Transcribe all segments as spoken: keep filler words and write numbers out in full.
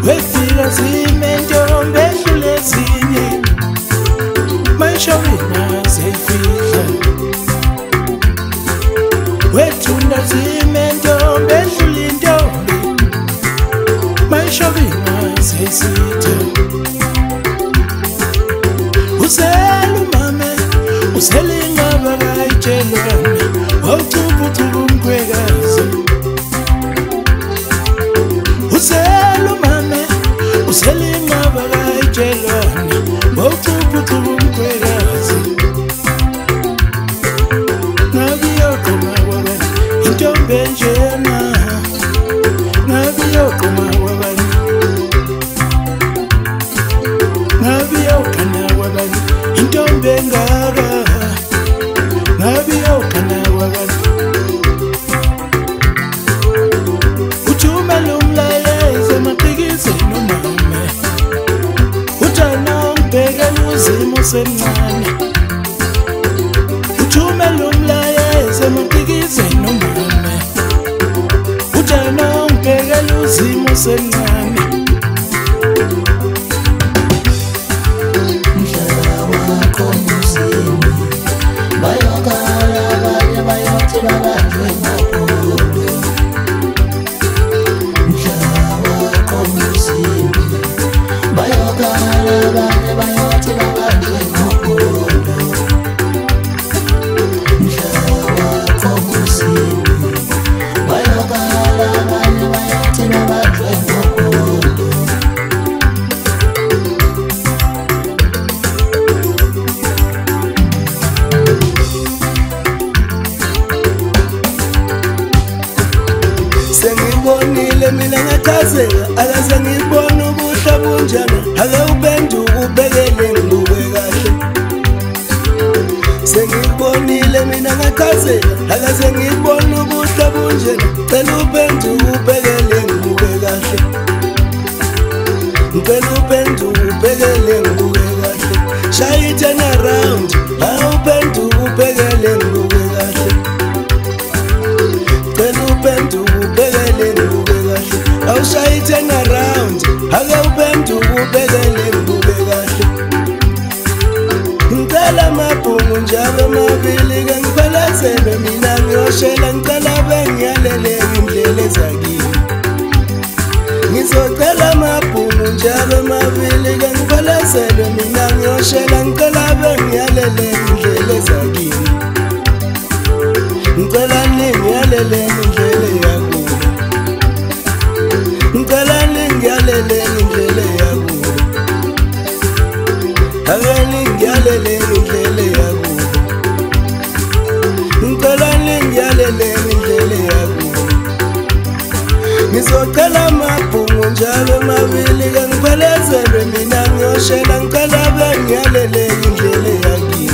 wefika zimentombi edlule ezinye mayishobina zefihla wethunda zimentombi edlule intombi mayishobina zesitha uselumame uselingaba kayitshelwana wawucuphucuka umkhwekazi uselumame uselingaba kayitshelwana wawucuphucuka umkhwekazi ngabiyoquma kwabani intombi enjena ngabiyoquma kwabani ngabiyoqana kwabani intombi engaka ngabiyoqana kwabani uthumela umlayezo emaqhikizeni umame uthana ungibhekela uzimo semncane uthumela umlayezo emaqhikizeni umame uthana ungibhekela uzimo semncane sengibonile mina ngathazeka akaze ngibone ubuhle bunjani ake upenduka ubhekele ngibuke kahle sengibonile mina ngathazeka akaze ngibone ubuhle bunjani cela upenduka ubhekele ngibuke kahle ngicela upenduka ubhekele ngibuke kahle shaya i-turn around ha upenduka ubhekele ngibuke kahle cela upenduka ubhekele ngibuke kahle awushaya i-turn around ake upenduka ubhekele ngibuke kahle ngicela amabhungu njalo amabili ke ngiphelezele mina ngiyoshela ngicela bengiyaleleka indlela ezakini ngizocela amabhungu njalo amabili ke ngiphelezele mina ngiyoshela ngicela bengiyaleleka indlela ezakini ngicela ningiyaleleka indlela yakubo ngicela ningiyaleleka indlela yakubo ake ningiyaleleka indlela yakubo ngicela ningiyaleleka indlela yakubo ngizocela amabhungu njalo amabili ke ngiphelezele mina ngiyoshela ngicela bengiyaleleka indlela yakini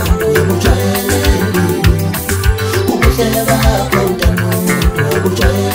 Ubuhle bakho mntana womuntu